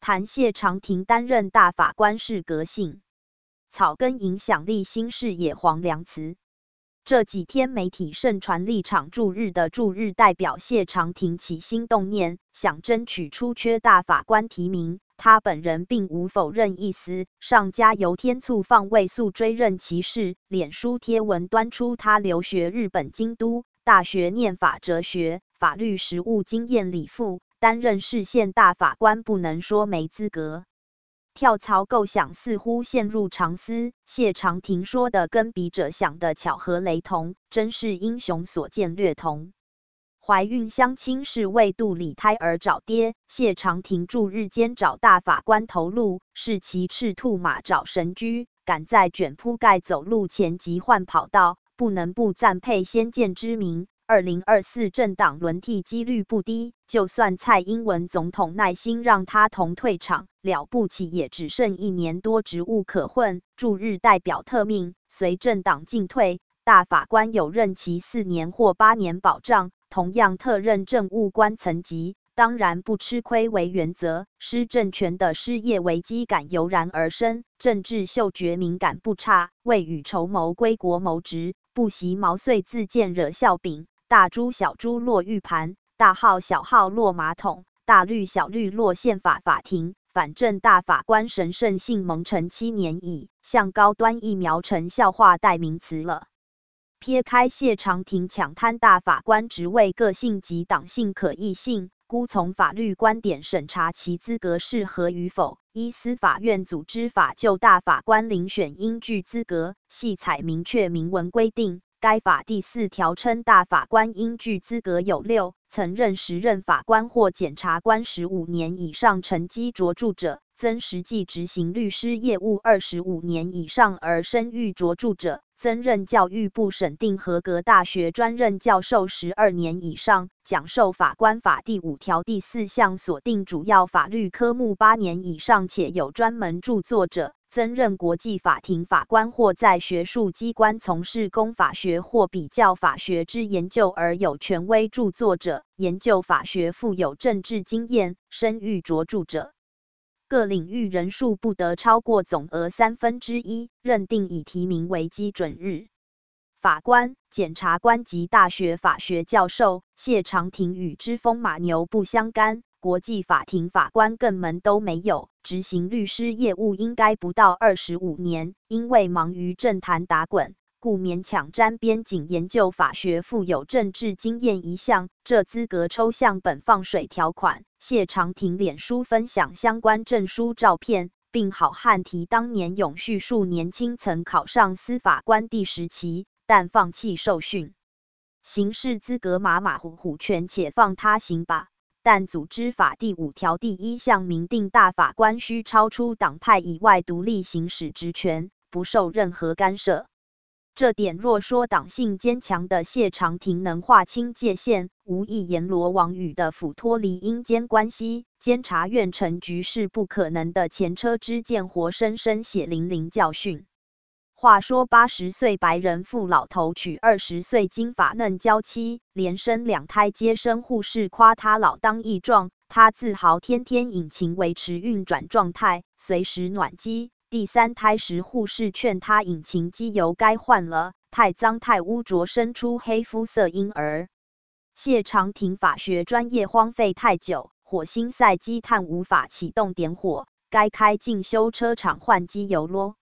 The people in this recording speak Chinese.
谈谢长廷担任大法官是革性草根影响力新视野黄良祠。这几天媒体盛传立场驻日的驻日代表谢长廷起心动念，想争取出缺大法官提名。他本人并无否认意思，上加由天促放为速追认其事，脸书贴文端出他留学日本京都大学念法哲学、法律实务经验理附，担任市县大法官不能说没资格。跳槽构想似乎陷入长思，谢长廷说的跟笔者想的巧合雷同，真是英雄所见略同。怀孕相亲是为肚里胎儿找爹，谢长廷驻日间找大法官头路，是其赤兔马找神驹，赶在卷铺盖走路前急换跑道，不能不赞佩先见之明。2024政党轮替几率不低，就算蔡英文总统耐心让他同退场，了不起也只剩1年多职务可混。驻日代表特命，随政党进退，大法官有任期4年或8年保障，同样特任政务官层级，当然不吃亏为原则。施政权的失业危机感油然而生，政治嗅觉敏感不差，未雨绸缪归国谋职，不惜毛遂自荐惹笑柄。大猪小猪落玉盘，大号小号落马桶，大绿小绿落宪法法庭。反正大法官神圣性蒙尘7年矣，向高端疫苗成笑话代名词了。撇开谢长廷抢滩大法官职位个性及党性可议性，孤从法律观点审查其资格适合与否，依司法院组织法就大法官遴选应具资格，系采明确明文规定。该法第4条称，大法官应具资格有6：曾任时任法官或检察官15年以上成绩卓著者，增实际执行律师业务25年以上而声誉卓著者，增任教育部审定合格大学专任教授12年以上，讲授法官法第5条第4项锁定主要法律科目8年以上且有专门著作者，增任国际法庭法官或在学术机关从事公法学或比较法学之研究而有权威著作者，研究法学富有政治经验，声誉卓著者。各领域人数不得超过总额1/3，认定以提名为基准日。法官、检察官及大学法学教授，谢长廷与之风马牛不相干，国际法庭法官更门都没有，执行律师业务应该不到25年，因为忙于政坛打滚，故勉强沾边仅研究法学富有政治经验一项，这资格抽象本放水条款。谢长廷脸书分享相关证书照片，并好汉提当年永叙述年轻曾考上司法官第10期，但放弃受训。刑事资格马马虎虎，权且放他行吧。但组织法第5条第1项明定，大法官需超出党派以外独立行使职权，不受任何干涉。这点若说党性坚强的谢长廷能划清界限，无意阎罗王语的抚脱离阴间关系，监察院成局是不可能的前车之鉴，活生生血淋淋教训。话说80岁白人妇老头娶20岁金发嫩娇妻，连生2胎皆生，护士夸他老当益壮，他自豪天天引擎维持运转状态，随时暖机。第3胎时，护士劝他引擎机油该换了，太脏太污浊，生出黑肤色婴儿。谢长廷法学专业荒废太久，火星赛积碳无法启动点火，该开进修车厂换机油咯。